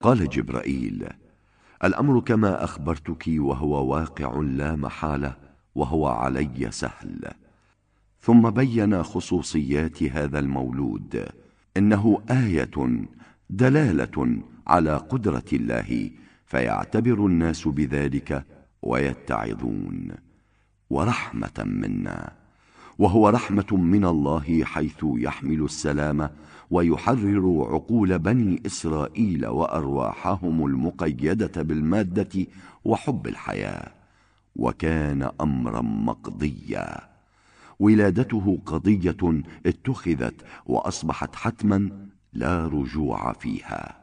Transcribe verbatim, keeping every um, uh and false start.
قال جبرائيل: الأمر كما أخبرتك، وهو واقع لا محالة، وهو علي سهل. ثم بين خصوصيات هذا المولود: إنه آية دلالة على قدرة الله، فيعتبر الناس بذلك ويتعظون، ورحمة منا، وهو رحمة من الله، حيث يحمل السلام ويحرر عقول بني إسرائيل وأرواحهم المقيدة بالمادة وحب الحياة، وكان أمرا مقضيا. ولادته قضية اتخذت وأصبحت حتما لا رجوع فيها.